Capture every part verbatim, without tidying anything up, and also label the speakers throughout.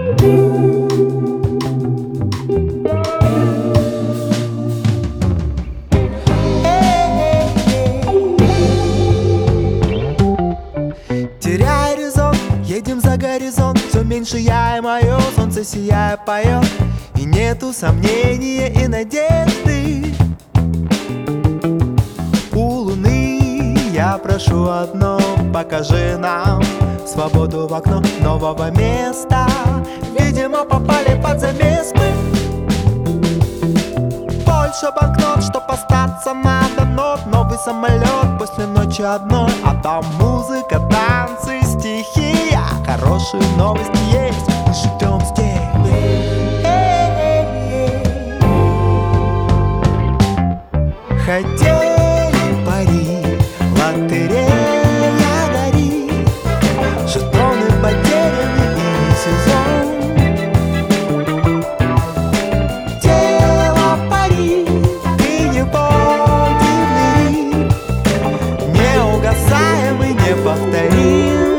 Speaker 1: Теряя резон, едем за горизонт. Все меньше я и мое солнце сияя поет. И нету сомнения и надежды. У луны я прошу одно: покажи нам свободу в окно нового места. Видимо, попали под замес мы. Больше банкнот, чтоб остаться надо нот. Новый самолет после ночи одной. А там музыка, танцы, стихия. Хорошие новости есть, мы ждем здесь. Хотели пари, лотерея горит, жетоны потеряны и не сезон. Тело парит и его дивный ритм неугасаемый, неповторим.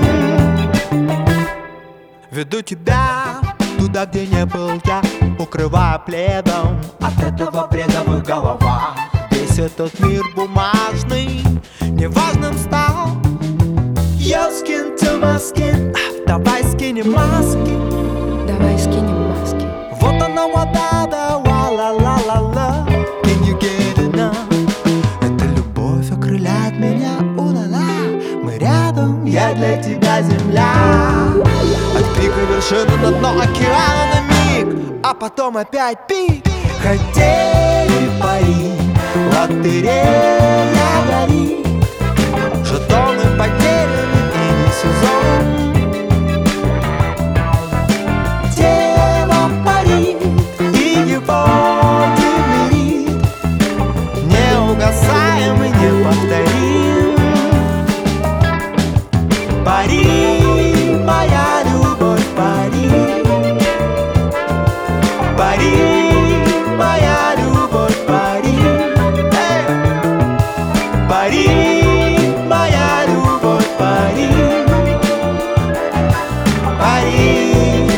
Speaker 1: Веду тебя туда, где не был я, укрывая пледом от этого бреда в головах. Весь этот мир бумажный неважным стал. Your skin to my skin. Давай скинем маски.
Speaker 2: Давай скинем маски.
Speaker 1: Вот она вода, да, ла-ла-ла-ла-ла. Can you get enough? Эта любовь окрыляет меня, у-ла-ла. Мы рядом, я для тебя земля. От пика вершины на дно океана на миг, а потом опять пик. Хотели пари, лотерея горит, жетоны потеряны и не сезон. Тело парит и его дивный ритм неугасаемый, неповторим. Пари, моя любовь, пари, пари. Пари, моя любовь, пари, пари.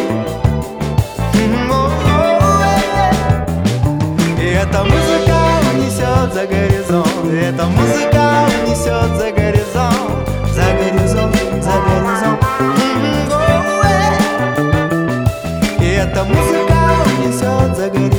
Speaker 1: И эта музыка унесет за горизонт, и эта музыка унесет за горизонт, за горизонт, за горизонт. И эта музыка унесет за горизонт.